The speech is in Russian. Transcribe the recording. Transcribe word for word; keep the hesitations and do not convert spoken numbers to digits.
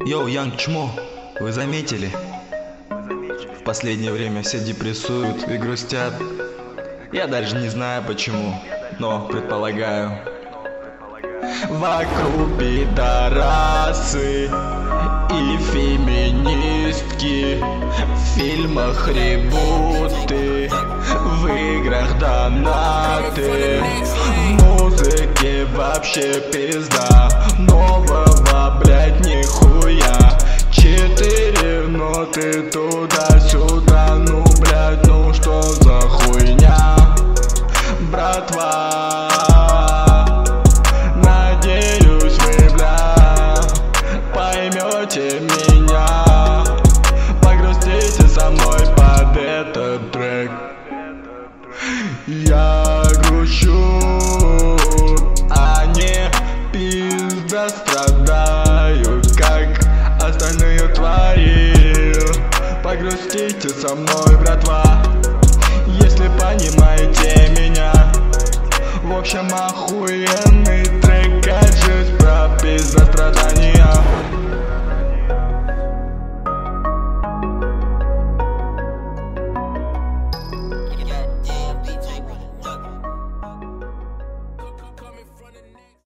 Йоу, Янг Чмо, вы заметили? В последнее время все депрессуют и грустят. Я даже не знаю почему, но предполагаю. Вокруг пидорасы и феминистки, в фильмах ребуты, в играх донаты, в музыке вообще пизда. Нового, блять, нихуя. Четыре ноты туда-сюда, ну, блять, ну что за хуйня, братва? Надеюсь, вы, бля, поймете меня, погрустите со мной под этот трек. Я грущу, а не пизда страдаю, как остальные твари. Погрустите со мной, братва, если понимаете меня. В общем, охуенно.